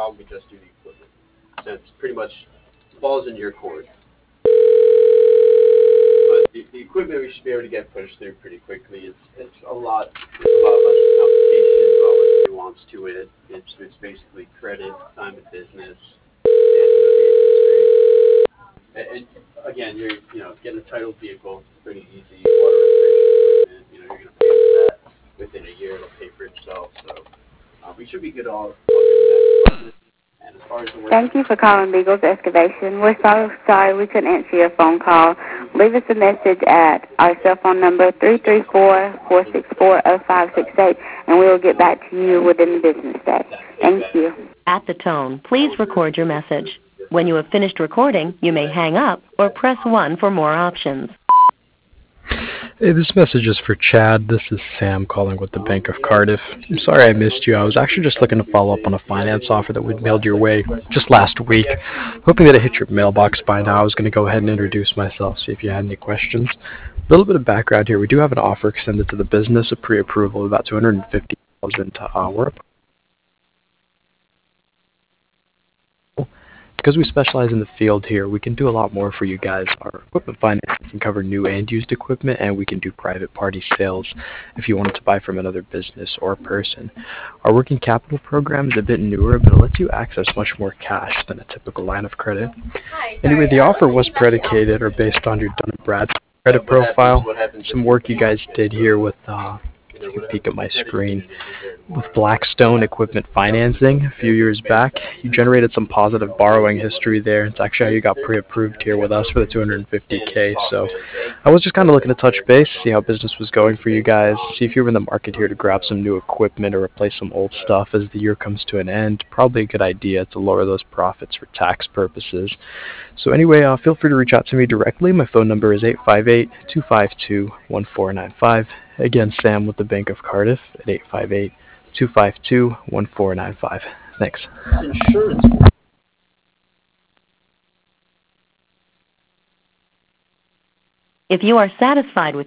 probably just do the equipment, since pretty much falls in your court. But the equipment we should be able to get pushed through pretty quickly. It's a lot. There's a lot less complications, a lot less nuance to it. It's basically credit, time of business, and again, you're getting a titled vehicle, pretty easy. Water restoration equipment, you're going to pay for that within a year. It'll pay for itself. So we should be good all good in that. And as far as the work, Thank you for calling Beagles Excavation. We're so sorry we couldn't answer your phone call. Leave us a message at our cell phone number 334-464-0568, and we will get back to you within the business day. Thank you. At the tone, please record your message. When you have finished recording, you may hang up or press 1 for more options. Hey, this message is for Chad. This is Sam calling with the Bank of Cardiff. I'm sorry I missed you. I was actually just looking to follow up on a finance offer that we'd mailed your way just last week. Hoping that it hit your mailbox by now. I was going to go ahead and introduce myself, see if you had any questions. A little bit of background here. We do have an offer extended to the business, a pre-approval of about $250,000 to our. Because we specialize in the field here, we can do a lot more for you guys. Our equipment finance can cover new and used equipment, and we can do private party sales if you wanted to buy from another business or person. Our working capital program is a bit newer, but it lets you access much more cash than a typical line of credit. Anyway, the offer was predicated or based on your Dun & Bradstreet credit profile. Some work you guys did here with, you can peek at my screen, with Blackstone Equipment Financing a few years back. You generated some positive borrowing history there. It's actually how you got pre-approved here with us for the $250K. So I was just kind of looking to touch base, see how business was going for you guys, see if you were in the market here to grab some new equipment or replace some old stuff as the year comes to an end. Probably a good idea to lower those profits for tax purposes. So anyway, feel free to reach out to me directly. My phone number is 858-252-1495. Again, Sam with the Bank of Cardiff at 858-252-1495. Thanks. insurance. If you are satisfied with